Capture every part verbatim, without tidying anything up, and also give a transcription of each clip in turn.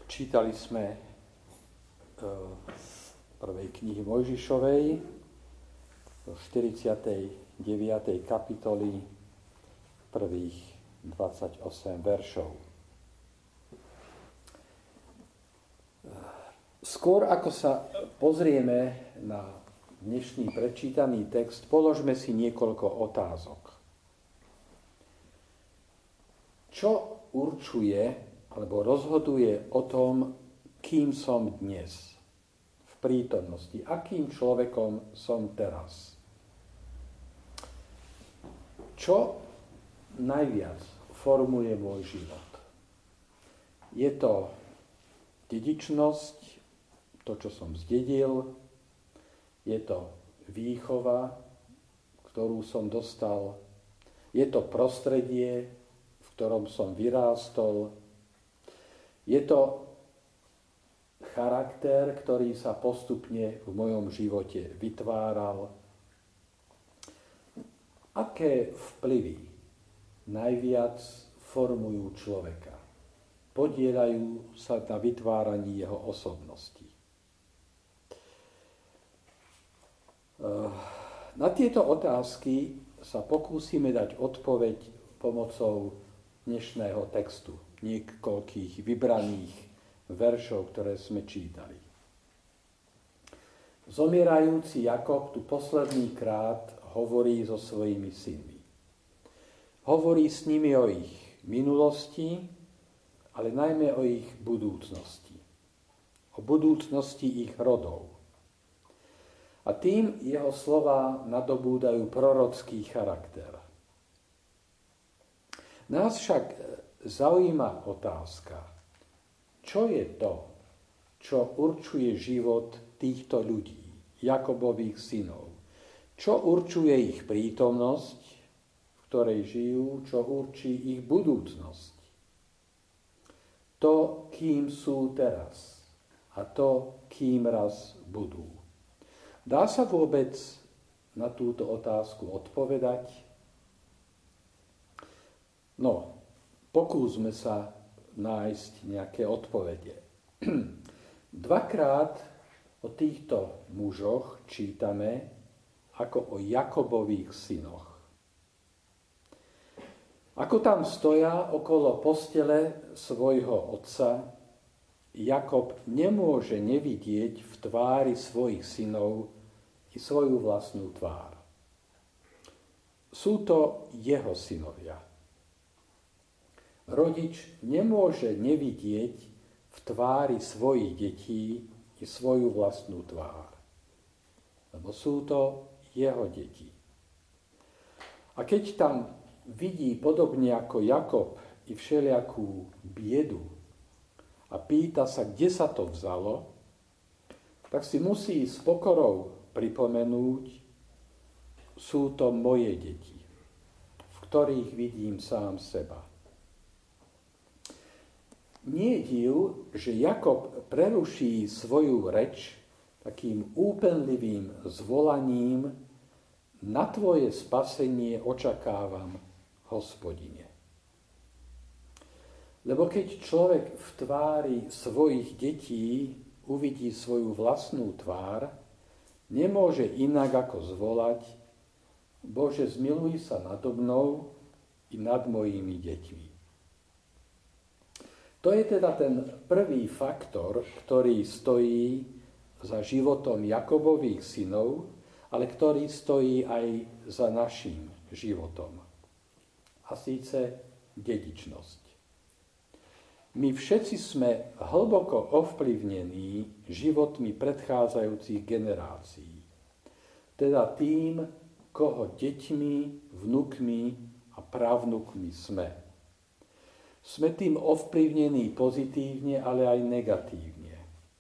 Čítali sme z prvej knihy Mojžišovej do štyridsiatej deviatej kapitoly prvých dvadsaťosem veršov. Skôr ako sa pozrieme na dnešný prečítaný text, položme si niekoľko otázok. Čo určuje alebo rozhoduje o tom, kým som dnes v prítomnosti, akým človekom som teraz? Čo najviac formuje môj život? Je to dedičnosť, to, čo som zdedil, je to výchova, ktorú som dostal, je to prostredie, v ktorom som vyrástol, je to charakter, ktorý sa postupne v mojom živote vytváral. Aké vplyvy najviac formujú človeka? Podielajú sa na vytváraní jeho osobnosti. Na tieto otázky sa pokúsime dať odpoveď pomocou dnešného textu, niekoľkých vybraných veršov, ktoré sme čítali. Zomierajúci Jakob tu posledný krát hovorí so svojimi synmi. Hovorí s nimi o ich minulosti, ale najmä o ich budúcnosti. O budúcnosti ich rodov. A tým jeho slová nadobúdajú prorocký charakter. Nás však zaujíma otázka, čo je to, čo určuje život týchto ľudí, Jakobových synov? Čo určuje ich prítomnosť, v ktorej žijú, čo určí ich budúcnosť? To, kým sú teraz a to, kým raz budú. Dá sa vôbec na túto otázku odpovedať? No, pokúsme sa nájsť nejaké odpovede. Dvakrát o týchto mužoch čítame ako o Jakobových synoch. Ako tam stoja okolo postele svojho otca, Jakob nemôže nevidieť v tvári svojich synov i svoju vlastnú tvár. Sú to jeho synovia. Rodič nemôže nevidieť v tvári svojich detí i svoju vlastnú tvár, lebo sú to jeho deti. A keď tam vidí podobne ako Jakob i všelijakú biedu a pýta sa, kde sa to vzalo, tak si musí s pokorou pripomenúť, sú to moje deti, v ktorých vidím sám seba. Nie je div, že Jakob preruší svoju reč takým úpenlivým zvolaním: na tvoje spasenie očakávam, Hospodine. Lebo keď človek v tvári svojich detí uvidí svoju vlastnú tvár, nemôže inak ako zvolať: Bože, zmiluj sa nado mnou i nad mojimi deťmi. To je teda ten prvý faktor, ktorý stojí za životom Jakobových synov, ale ktorý stojí aj za naším životom. A síce dedičnosť. My všetci sme hlboko ovplyvnení životmi predchádzajúcich generácií. Teda tým, koho deťmi, vnukmi a právnukmi sme. Sme tým ovplyvnení pozitívne, ale aj negatívne.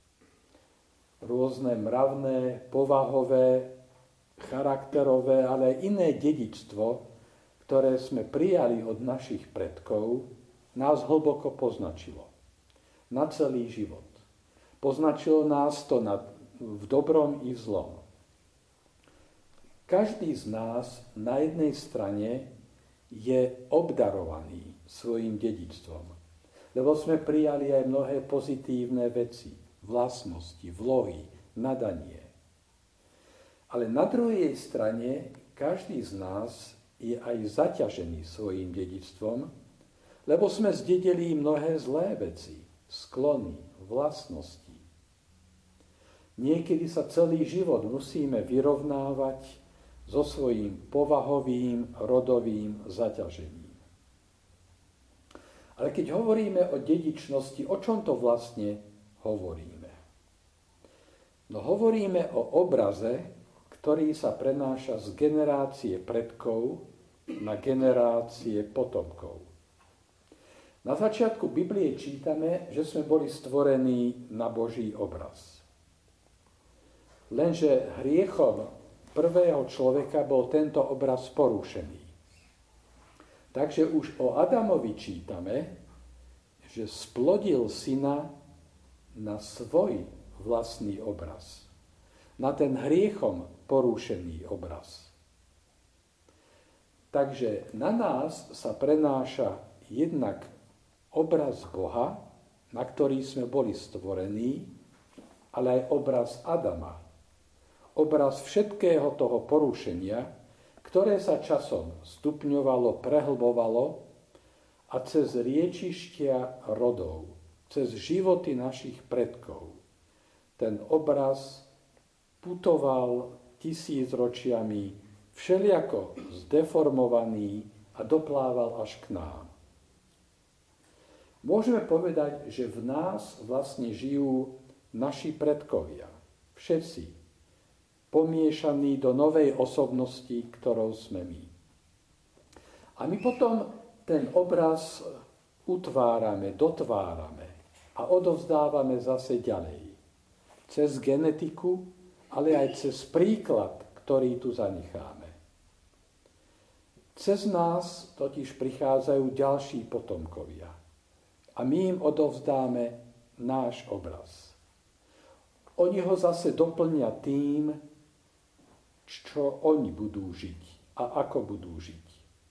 Rôzne mravné, povahové, charakterové, ale aj iné dedičstvo, ktoré sme prijali od našich predkov, nás hlboko poznačilo. Na celý život. Poznačilo nás to na, v dobrom i v zlom. Každý z nás na jednej strane je obdarovaný svojim dedičstvom. lebo sme prijali aj mnohé pozitívne veci, vlastnosti, vlohy, nadanie. Ale na druhej strane každý z nás je aj zaťažený svojím dedičstvom, lebo sme zdedili mnohé zlé veci, sklony, vlastnosti. Niekedy sa celý život musíme vyrovnávať so svojím povahovým, rodovým zaťažením. Ale keď hovoríme o dedičnosti, o čom to vlastne hovoríme? No hovoríme o obraze, ktorý sa prenáša z generácie predkov na generácie potomkov. Na začiatku Biblie čítame, že sme boli stvorení na Boží obraz. Lenže hriechom prvého človeka bol tento obraz porušený. Takže už o Adamovi čítame, že splodil syna na svoj vlastný obraz. Na ten hriechom porušený obraz. Takže na nás sa prenáša jednak obraz Boha, na ktorý sme boli stvorení, ale aj obraz Adama. Obraz všetkého toho porušenia, ktoré sa časom stupňovalo, prehlbovalo a cez riečištia rodov, cez životy našich predkov. Ten obraz putoval tisícročiami všeliako zdeformovaný a doplával až k nám. Môžeme povedať, že v nás vlastne žijú naši predkovia, všetci, pomiešaní do novej osobnosti, ktorou sme my. A my potom ten obraz utvárame, dotvárame a odovzdávame zase ďalej. Cez genetiku, ale aj cez príklad, ktorý tu zanecháme. Cez nás totiž prichádzajú ďalší potomkovia a my im odovzdáme náš obraz. Oni ho zase doplnia tým, čo oni budú žiť a ako budú žiť.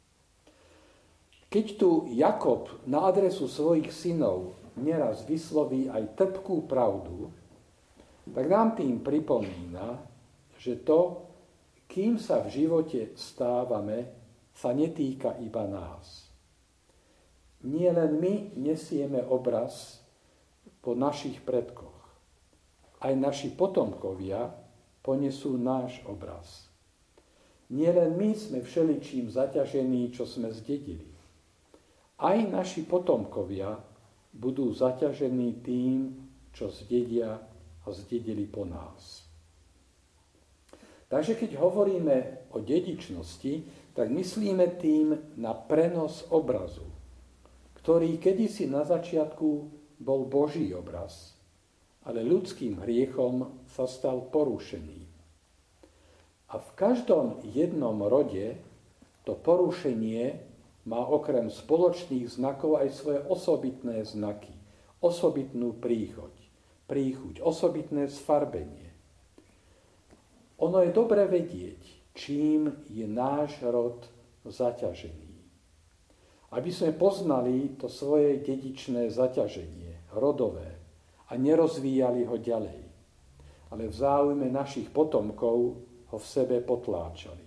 Keď tu Jakob na adresu svojich synov neraz vysloví aj trpkú pravdu, tak nám tým pripomína, že to, kým sa v živote stávame, sa netýka iba nás. Nie len my nesieme obraz po našich predkoch. Aj naši potomkovia ponesú náš obraz. Nie len my sme všeličím zaťažení, čo sme zdedili. Aj naši potomkovia budú zaťažení tým, čo zdedia a zdedili po nás. Takže keď hovoríme o dedičnosti, tak myslíme tým na prenos obrazu, ktorý kedysi na začiatku bol Boží obraz, ale ľudským hriechom sa stal porušený. A v každom jednom rode to porušenie má okrem spoločných znakov aj svoje osobitné znaky, osobitnú príchuť, príchuť, osobitné sfarbenie. Ono je dobre vedieť, čím je náš rod zaťažený. Aby sme poznali to svoje dedičné zaťaženie, rodové, a nerozvíjali ho ďalej, ale v záujme našich potomkov ho v sebe potláčali.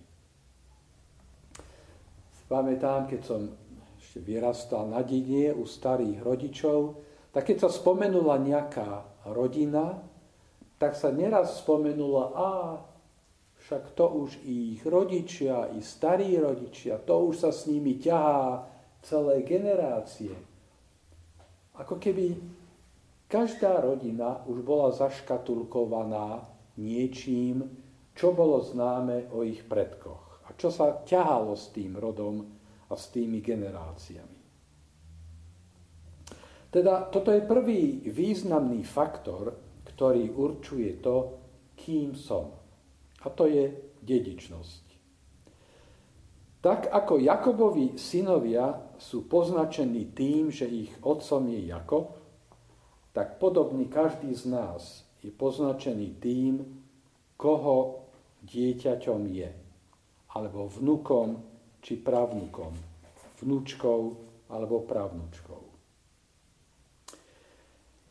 Pamätám, keď som ešte vyrastal na dedine u starých rodičov, tak keď sa spomenula nejaká rodina, tak sa neraz spomenula, a však to už i ich rodičia, i starí rodičia, to už sa s nimi ťahá celé generácie. Ako keby každá rodina už bola zaškatulkovaná niečím, čo bolo známe o ich predkoch a čo sa ťahalo s tým rodom a s tými generáciami. Teda toto je prvý významný faktor, ktorý určuje to, kým som. A to je dedičnosť. Tak ako Jakobovi synovia sú poznačení tým, že ich otcom je Jakob, tak podobne každý z nás je poznačený tým, koho dieťaťom je, alebo vnukom či pravnukom, vnúčkou alebo pravnúčkou.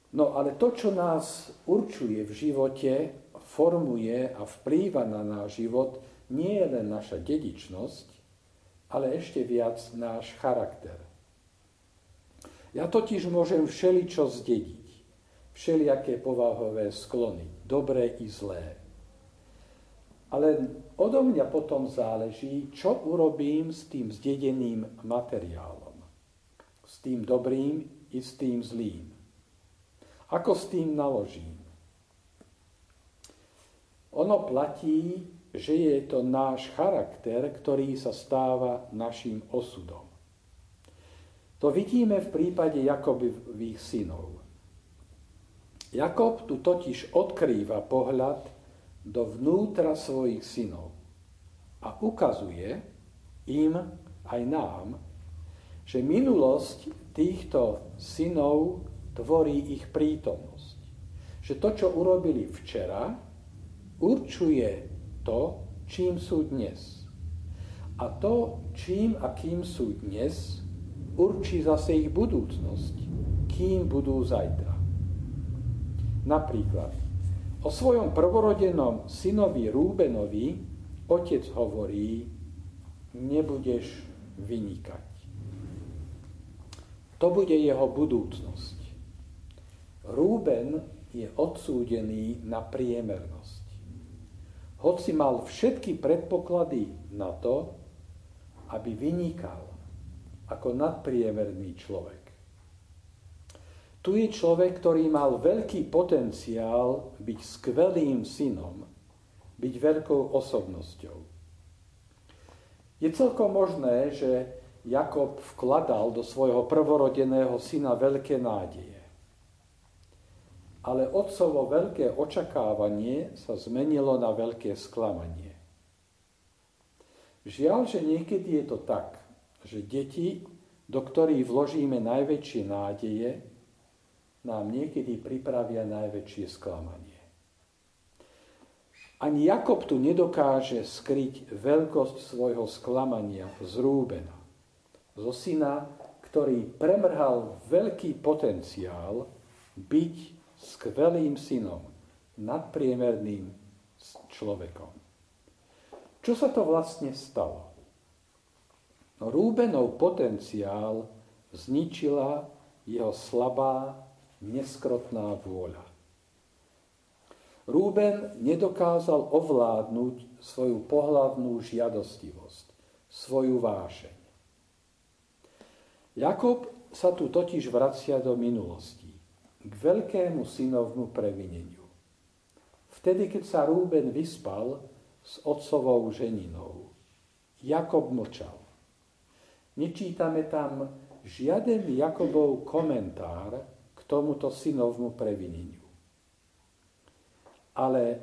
No ale to, čo nás určuje v živote, formuje a vplýva na náš život, nie je len naša dedičnosť, ale ešte viac náš charakter. Ja totiž môžem všeličo zdediť, všelijaké povahové sklony, dobré i zlé. Ale odo mňa potom záleží, čo urobím s tým zdedeným materiálom. S tým dobrým i s tým zlým. Ako s tým naložím? Ono platí, že je to náš charakter, ktorý sa stáva našim osudom. To vidíme v prípade Jakobových synov. Jakob tu totiž odkrýva pohľad do vnútra svojich synov a ukazuje im aj nám, že minulosť týchto synov tvorí ich prítomnosť. Že to, čo urobili včera, určuje to, čím sú dnes. A to, čím a kým sú dnes, určí zase ich budúcnosť, kým budú zajtra. Napríklad, o svojom prvorodenom synovi Rúbenovi otec hovorí, nebudeš vynikať. To bude jeho budúcnosť. Rúben je odsúdený na priemernosť. Hoci mal všetky predpoklady na to, aby vynikal ako nadpriemerný človek. Tu je človek, ktorý mal veľký potenciál byť skvelým synom, byť veľkou osobnosťou. Je celkom možné, že Jakob vkladal do svojho prvorodeného syna veľké nádeje. Ale otcovo veľké očakávanie sa zmenilo na veľké sklamanie. Žiaľ, že niekedy je to tak, že deti, do ktorých vložíme najväčšie nádeje, nám niekedy pripravia najväčšie sklamanie. Ani Jakob tu nedokáže skryť veľkosť svojho sklamania z Rúbena, zo syna, ktorý premrhal veľký potenciál byť skvelým synom, nadpriemerným človekom. Čo sa to vlastne stalo? No, Rúbenov potenciál zničila jeho slabá, neskrotná vôľa. Rúben nedokázal ovládnuť svoju pohlavnú žiadostivosť, svoju vášeň. Jakob sa tu totiž vracia do minulosti, k veľkému synovmu previneniu. Vtedy, keď sa Rúben vyspal s otcovou ženinou, Jakob mlčal. Nečítame tam žiaden Jakobov komentár k tomuto synovmu previneniu. Ale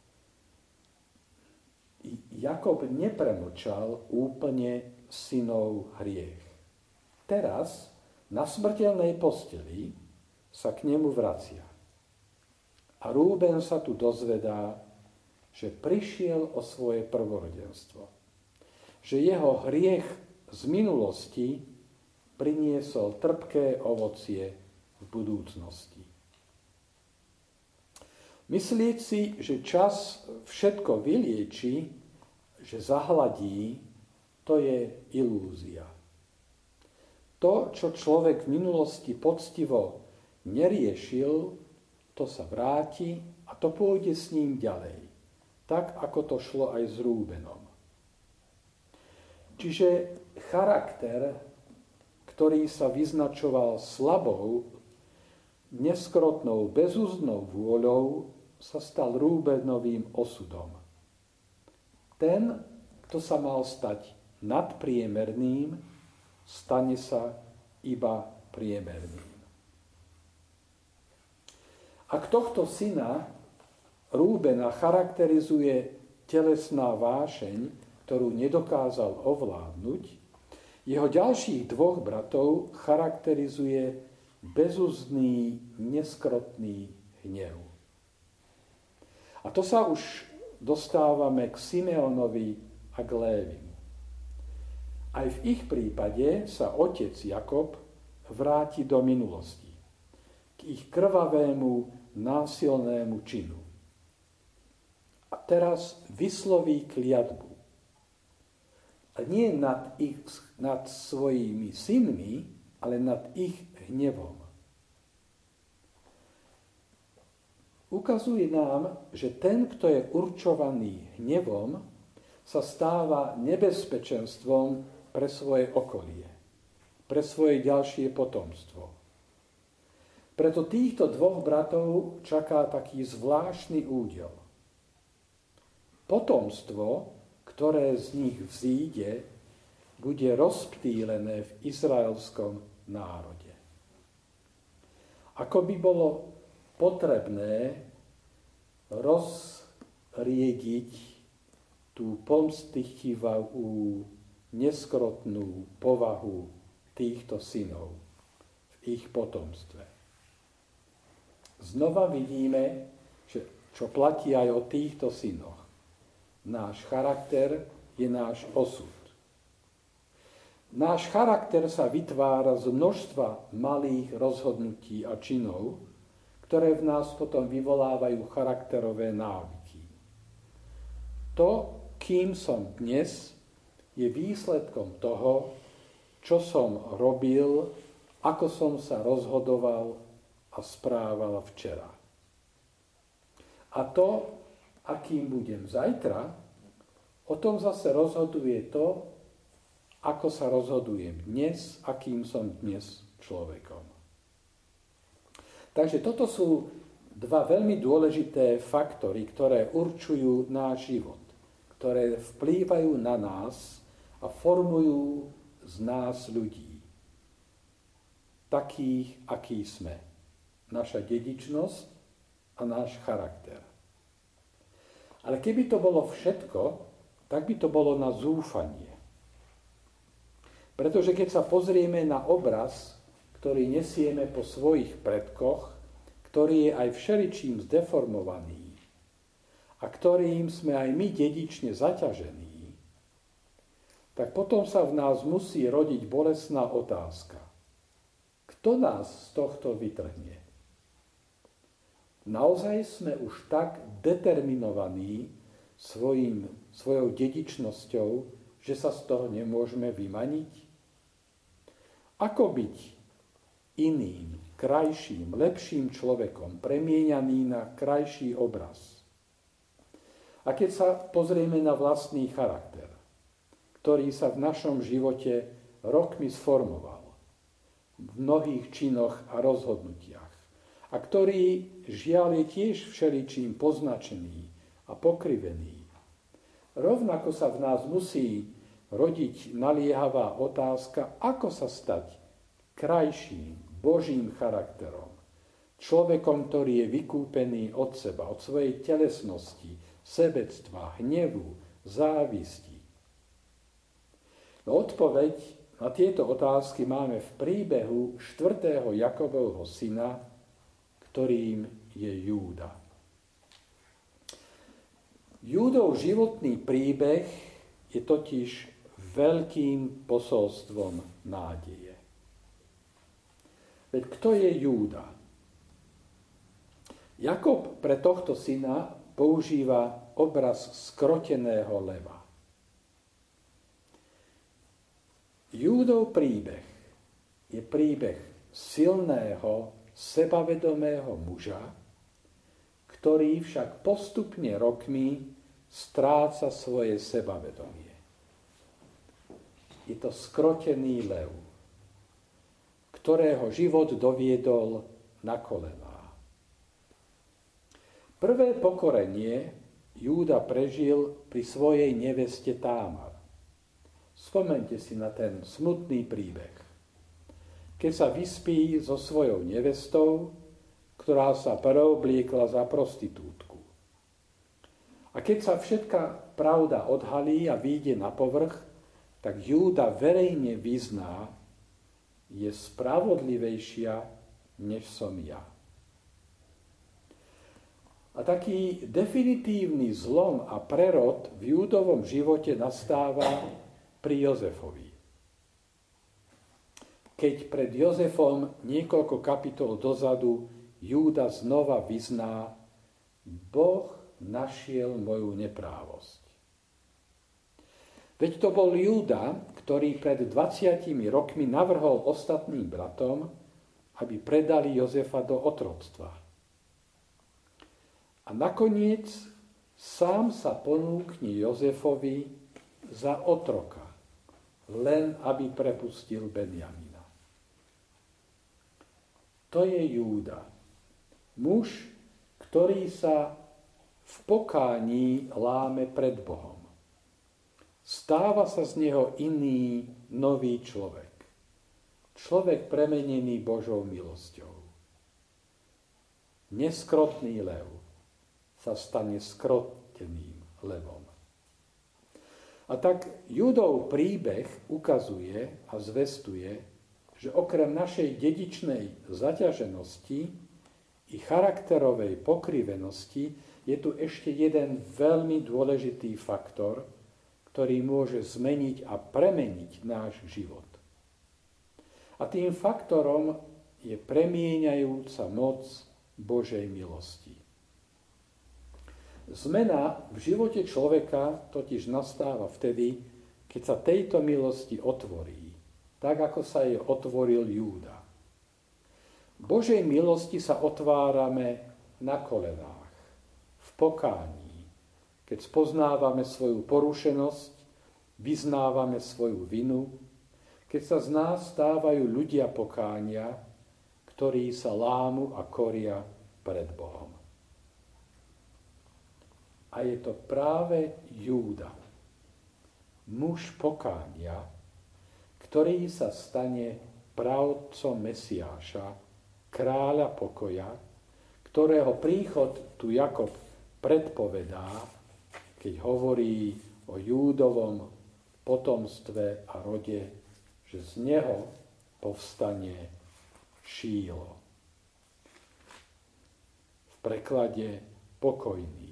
Jakob nepremlčal úplne synov hriech. Teraz, na smrteľnej posteli, sa k nemu vracia. A Rúben sa tu dozvedá, že prišiel o svoje prvorodenstvo. Že jeho hriech z minulosti priniesol trpké ovocie v budúcnosti. Myslieť si, že čas všetko vylieči, že zahladí, to je ilúzia. To, čo človek v minulosti poctivo neriešil, to sa vráti a to pôjde s ním ďalej. Tak, ako to šlo aj s Rúbenom. Čiže charakter, ktorý sa vyznačoval slabou, neskrotnou, bezúzdnou vôľou, sa stal Rúbenovým osudom. Ten, kto sa mal stať nadpriemerným, stane sa iba priemerným. Ak tohto syna Rúbena charakterizuje telesná vášeň, ktorú nedokázal ovládnuť, jeho ďalších dvoch bratov charakterizuje bezúzdný, neskrotný hnev. A to sa už dostávame k Simeonovi a k Lévimu. Aj v ich prípade sa otec Jakob vráti do minulosti. k ich krvavému, násilnému činu. A teraz vysloví kliatbu. A nie nad, ich, nad svojimi synmi, ale nad ich hnevom. Ukazuje nám, že ten, kto je určovaný hnevom, sa stáva nebezpečenstvom pre svoje okolie, pre svoje ďalšie potomstvo. Preto týchto dvoch bratov čaká taký zvláštny údel. Potomstvo, ktoré z nich vzíde, bude rozptýlené v izraelskom národe. Ako by bolo potrebné rozriediť tú pomstychtivú, neskrotnú povahu týchto synov v ich potomstve. Znova vidíme, že čo platí aj o týchto synoch. Náš charakter je náš osud. Náš charakter sa vytvára z množstva malých rozhodnutí a činov, ktoré v nás potom vyvolávajú charakterové návyky. To, kým som dnes, je výsledkom toho, čo som robil, ako som sa rozhodoval a správal včera. A to, akým budem zajtra, o tom zase rozhoduje to, ako sa rozhodujem dnes, akým som dnes človekom. Takže toto sú dva veľmi dôležité faktory, ktoré určujú náš život, ktoré vplývajú na nás a formujú z nás ľudí. Takých, akí sme. Naša dedičnosť a náš charakter. Ale keby to bolo všetko, tak by to bolo na zúfanie. Pretože keď sa pozrieme na obraz, ktorý nesieme po svojich predkoch, ktorý je aj všeličím zdeformovaný a ktorým sme aj my dedične zaťažení, tak potom sa v nás musí rodiť bolestná otázka. Kto nás z tohto vytrhne? Naozaj sme už tak determinovaní svojim, svojou dedičnosťou, že sa z toho nemôžeme vymaniť? Ako byť iným, krajším, lepším človekom, premieňaný na krajší obraz? A keď sa pozrieme na vlastný charakter, ktorý sa v našom živote rokmi sformoval, v mnohých činoch a rozhodnutiach, a ktorý žiaľ je tiež všeličím poznačený a pokrivený, rovnako sa v nás musí rodiť naliehavá otázka, ako sa stať krajším, Božím charakterom. Človekom, ktorý je vykúpený od seba, od svojej telesnosti, sebectva, hnevu, závisti. No odpoveď na tieto otázky máme v príbehu štvrtého Jakobovho syna, ktorým je Júda. Júdov životný príbeh je totiž veľkým posolstvom nádeje. Veď kto je Júda? Jakob pre tohto syna používa obraz skroteného leva. Júdov príbeh je príbeh silného, sebavedomého muža, ktorý však postupne rokmi stráca svoje sebavedomie. Je to skrotený lev, ktorého život doviedol na kolená. Prvé pokorenie Júda prežil pri svojej neveste Támar. Spomeňte si na ten smutný príbeh. Keď sa vyspí so svojou nevestou, ktorá sa preobliekla za prostitútku. A keď sa všetká pravda odhalí a vyjde na povrch, tak Júda verejne vyzná, je spravodlivejšia, než som ja. A taký definitívny zlom a prerod v Júdovom živote nastáva pri Jozefovi. keď pred Jozefom niekoľko kapitol dozadu Júda znova vyzná: Boh našiel moju neprávosť. Veď to bol Júda, ktorý pred dvadsiatimi rokmi navrhol ostatným bratom, aby predali Jozefa do otroctva. A nakoniec sám sa ponúkne Jozefovi za otroka, len aby prepustil Benjamina. To je Júda, muž, ktorý sa v pokání láme pred Bohom. Stáva sa z neho iný, nový človek. Človek premenený Božou milosťou. Neskrotný lev sa stane skroteným levom. A tak Júdov príbeh ukazuje a zvestuje, že okrem našej dedičnej zaťaženosti i charakterovej pokrivenosti je tu ešte jeden veľmi dôležitý faktor, ktorý môže zmeniť a premeniť náš život. A tým faktorom je premieňajúca moc Božej milosti. Zmena v živote človeka totiž nastáva vtedy, keď sa tejto milosti otvorí, tak ako sa jej otvoril Júda. Božej milosti sa otvárame na kolenách, v pokání, keď spoznávame svoju porušenosť, vyznávame svoju vinu, keď sa z nás stávajú ľudia pokánia, ktorí sa lámu a koria pred Bohom. A je to práve Júda, muž pokánia, ktorý sa stane pravdcom Mesiáša, kráľa pokoja, ktorého príchod tu Jakob predpovedá, keď hovorí o Júdovom potomstve a rode, že z neho povstane Šílo. V preklade pokojný.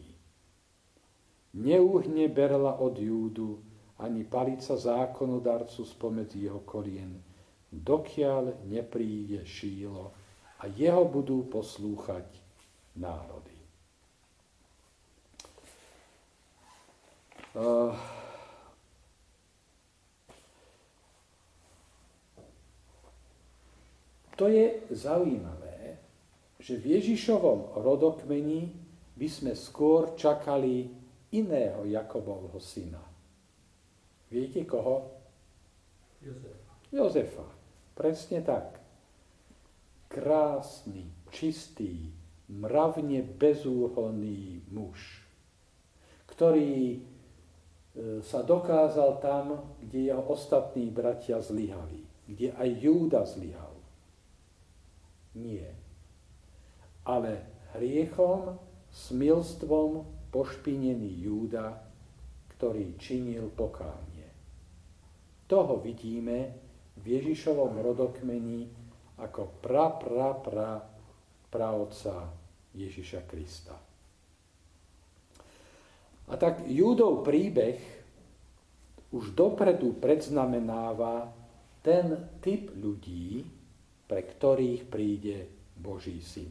Neuhne berla od Júdu ani palica zákonodarcu spomedzi jeho kolien, dokiaľ nepríde Šílo a jeho budú poslúchať národy. Uh, to je zaujímavé, že v Ježišovom rodokmeni by sme skôr čakali iného Jakobovho syna. Viete koho? Jozef. Jozefa. Presne tak. Krásny, čistý, mravne bezúhonný muž, ktorý sa dokázal tam, kde jeho ostatní bratia zlyhali, kde aj Júda zlyhal. Nie. Ale hriechom, smilstvom pošpinený Júda, ktorý činil pokánie. Toho vidíme v Ježišovom rodokmeni ako pra, pra, pra praotca Ježiša Krista. A tak Júdov príbeh už dopredu predznamenáva ten typ ľudí, pre ktorých príde Boží syn.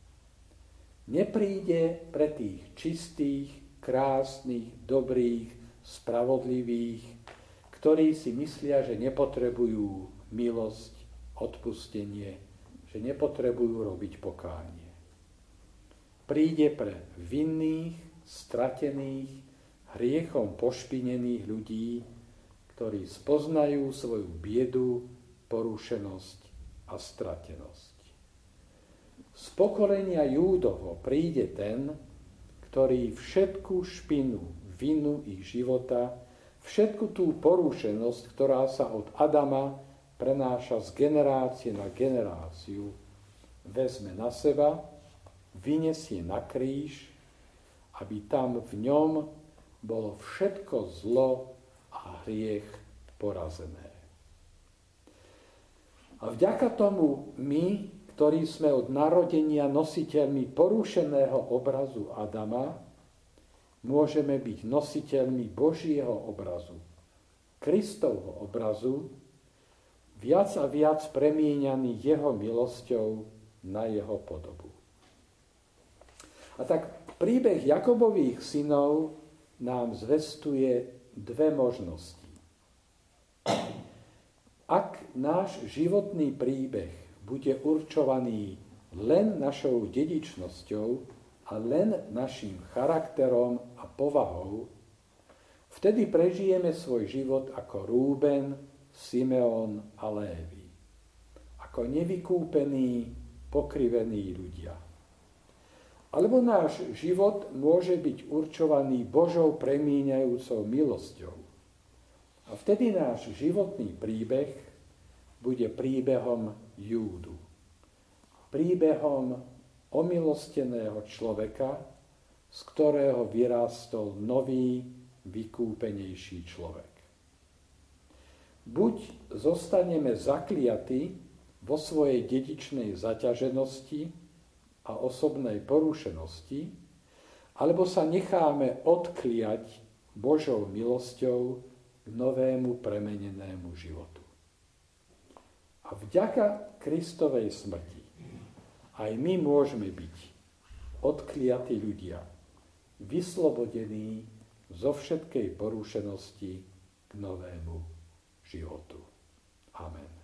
Nepríde pre tých čistých, krásnych, dobrých, spravodlivých, ktorí si myslia, že nepotrebujú milosť, odpustenie, že nepotrebujú robiť pokánie. Príde pre vinných, stratených, hriechom pošpinených ľudí, ktorí spoznajú svoju biedu, porušenosť a stratenosť. Z pokolenia Júdovo príde ten, ktorý všetku špinu, vinu ich života, všetku tú porušenosť, ktorá sa od Adama prenáša z generácie na generáciu, vezme na seba, vyniesie na kríž, aby tam v ňom bolo všetko zlo a hriech porazené. A vďaka tomu my, ktorí sme od narodenia nositeľmi porušeného obrazu Adama, môžeme byť nositeľmi Božieho obrazu, Kristovho obrazu, viac a viac premieňaný jeho milosťou na jeho podobu. A tak príbeh Jakobových synov nám zvestuje dve možnosti. Ak náš životný príbeh bude určovaný len našou dedičnosťou a len našim charakterom a povahou, vtedy prežijeme svoj život ako Rúben, Simeon a Lévi. Ako nevykúpení, pokrivení ľudia. Alebo náš život môže byť určovaný Božou premieňajúcou milosťou. A vtedy náš životný príbeh bude príbehom Júdu. Príbehom omilosteného človeka, z ktorého vyrástol nový, vykúpenejší človek. Buď zostaneme zakliatí vo svojej dedičnej zaťaženosti a osobnej porušenosti, alebo sa necháme odkliať Božou milosťou k novému premenenému životu. A vďaka Kristovej smrti aj my môžeme byť odkliatí ľudia, vyslobodení zo všetkej porušenosti k novému životu. Amen.